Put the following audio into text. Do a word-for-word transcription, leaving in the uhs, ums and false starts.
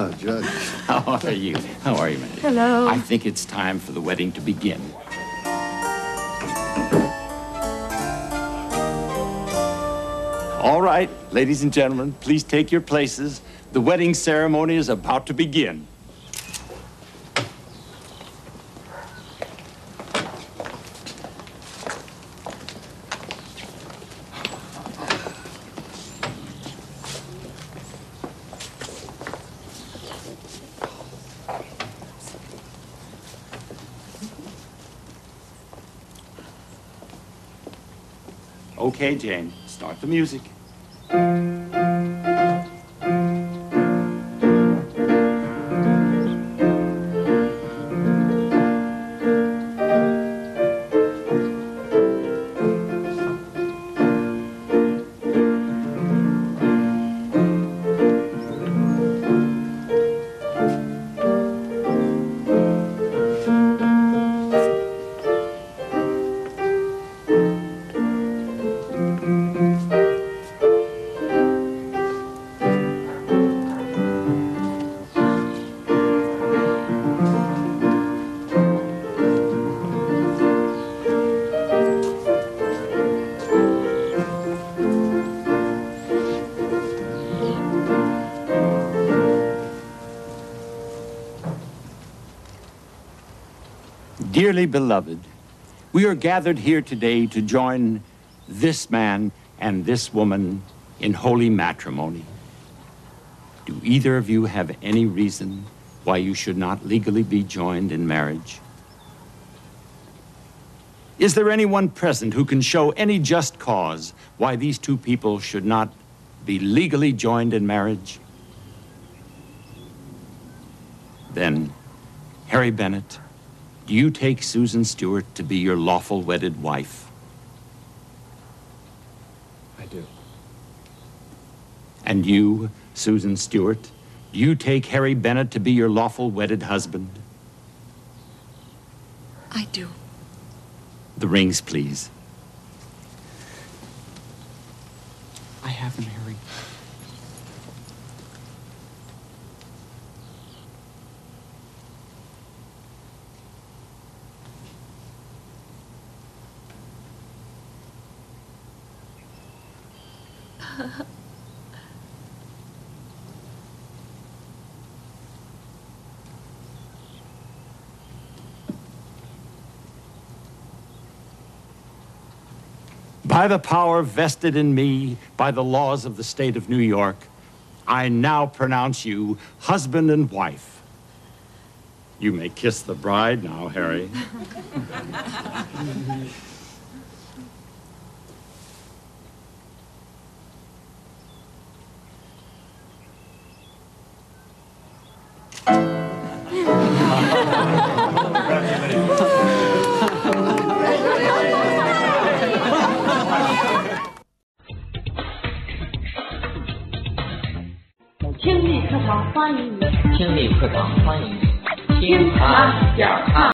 Uh, Judge. How are you? How are you, Mindy? Hello. I think it's time for the wedding to begin. All right, ladies and gentlemen, please take your places. The wedding ceremony is about to begin. Okay, Jane, start the music. Dearly beloved, we are gathered here today to join this man and this woman in holy matrimony. Do either of you have any reason why you should not legally be joined in marriage? Is there anyone present who can show any just cause why these two people should not be legally joined in marriage? Then, Harry Bennett, do you take Susan Stewart to be your lawful wedded wife? I do. And you, Susan Stewart, do you take Harry Bennett to be your lawful wedded husband? I do. The rings, please. I have them, Harry. By the power vested in me by the laws of the state of New York, I now pronounce you husband and wife. You may kiss the bride now, Harry. 听力课堂欢迎你， 听力课堂欢迎你，听谈点看。